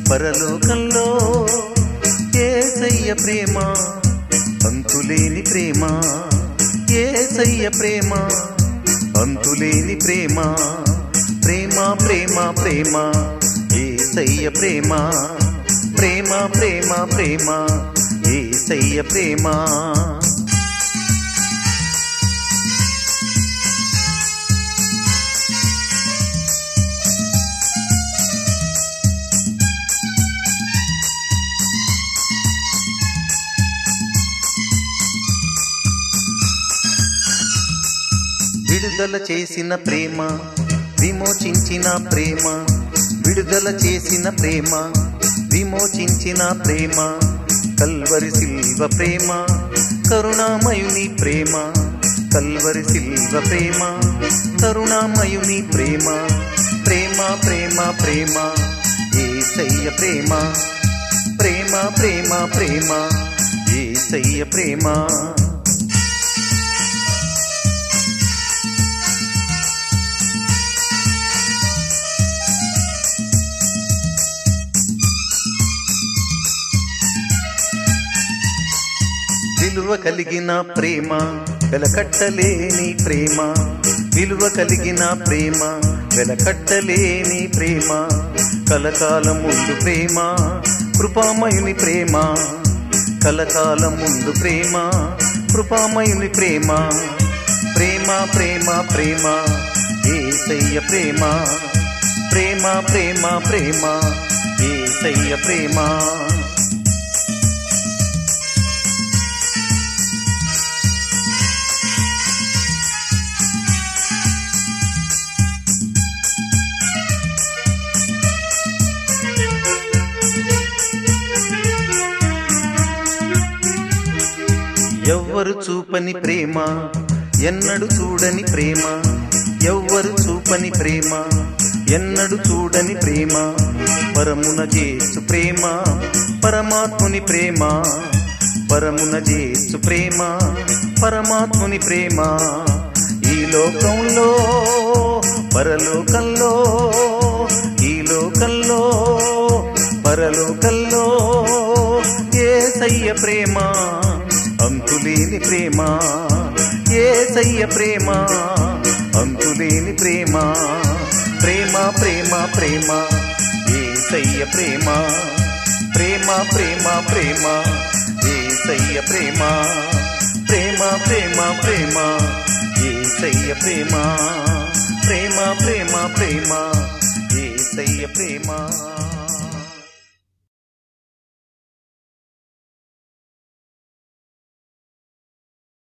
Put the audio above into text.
పరలోకంలో యేసయ్య ప్రేమ అంతులేని ప్రేమ, యేసయ్య ప్రేమ అంతులేని ప్రేమ, ప్రేమ ప్రేమ ప్రేమ యేసయ్య ప్రేమ, ప్రేమ ప్రేమ ప్రేమ యేసయ్య ప్రేమ. విడుదల చేసిన ప్రేమ, విమోచించిన ప్రేమ, విడుదల చేసిన ప్రేమ, విమోచించిన ప్రేమ, కల్వరి సిల్వ ప్రేమ, కరుణామయుని ప్రేమ, కల్వరి సిల్వ ప్రేమ, కరుణామయుని ప్రేమ, ప్రేమ ప్రేమ ప్రేమ యేసయ్య ప్రేమ, ప్రేమ ప్రేమ ప్రేమ యేసయ్య ప్రేమ. విలువ కలిగిన ప్రేమ, వెలకట్టలేని ప్రేమ, విలువ కలిగిన ప్రేమ, వెలకట్టలేని ప్రేమ, కలకాలం ముందు ప్రేమ, కృపామయుని ప్రేమ, కలకాలం ముందు ప్రేమ, కృపామయుని ప్రేమ, ప్రేమ ప్రేమ ప్రేమ యేసయ్య ప్రేమ, ప్రేమ ప్రేమ ప్రేమ యేసయ్య ప్రేమ. ఎవ్వరు చూపని ప్రేమ, ఎన్నడు చూడని ప్రేమ, ఎవ్వరు చూపని ప్రేమ, ఎన్నడు చూడని ప్రేమ, పరమున జేసు ప్రేమ, పరమాత్ముని ప్రేమ, పరమున జేసు ప్రేమ, పరమాత్ముని ప్రేమ. ఈ లోకంలో పరలోకంలో, ఈ లోకంలో పరలోకంలో యేసయ్య ప్రేమ అంతులేని ప్రేమ, యేసయ్య ప్రేమ అంతులేని ప్రేమ, ప్రేమ ప్రేమ ప్రేమ యేసయ్య ప్రేమ, ప్రేమ ప్రేమ ప్రేమ యేసయ్య ప్రేమ, ప్రేమ ప్రేమ ప్రేమ యేసయ్య ప్రేమ, ప్రేమ ప్రేమ ప్రేమ యేసయ్య ప్రేమ.